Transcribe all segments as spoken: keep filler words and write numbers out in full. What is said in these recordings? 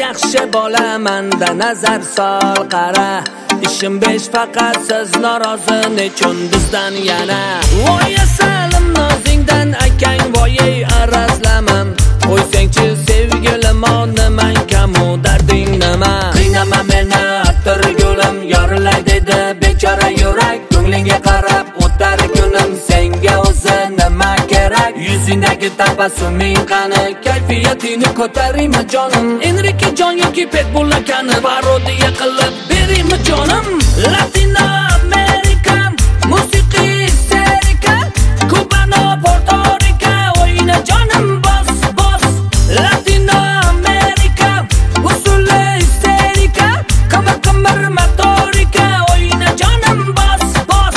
yaxshi bo'lamanda nazar sol qara. Ishim besh faqat siz norozi nechun bizdan yana. Voy salim nozingdan akang voyey arazlamam. Qo'ysangchi sevgilim nimang kamu darding nima? Qiynama meni atirgulim yorilay dedi bechora yurak. Ko'nglingga qarab o'tar kunim senga o'zi nima kerak? Yuzingdagi tabassuming qani? Kayfiyatingni ko'taraymi jonim? Enrique Jon yoki Pitbull akani parodiya qilib beraymi jonim? Latino America musiqiy serika, Cubano Puerto Rico o'yina jonim bos bos. Latino America usuli serika, qamar qamar motorika o'yina jonim bos bos.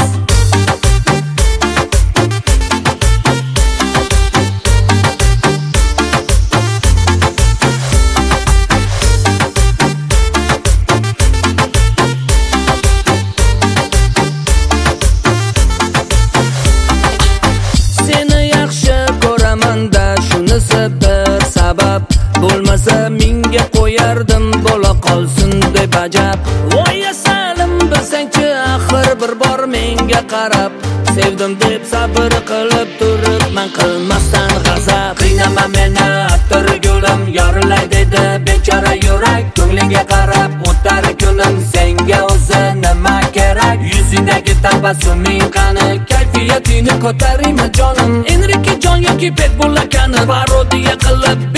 Bir sabab bo'lmasa menga qo'yardim bo'la qolsin deb ajab. Voy salim bilsangchi axir bir bor menga qarab. Sevdim deb sabr qilib turibman qilmasdan g'azab. Qiynama meni atirgulim yorilay dedi bechora yurak. Ko'nglingga qarab o'tar kunim senga o'zi nima kerak? Yuzingdagi tabassuming qani? Kayfiyatingni ko'taraymi jonim? Enrique Jon yoki Pitbull akani parodiya qilib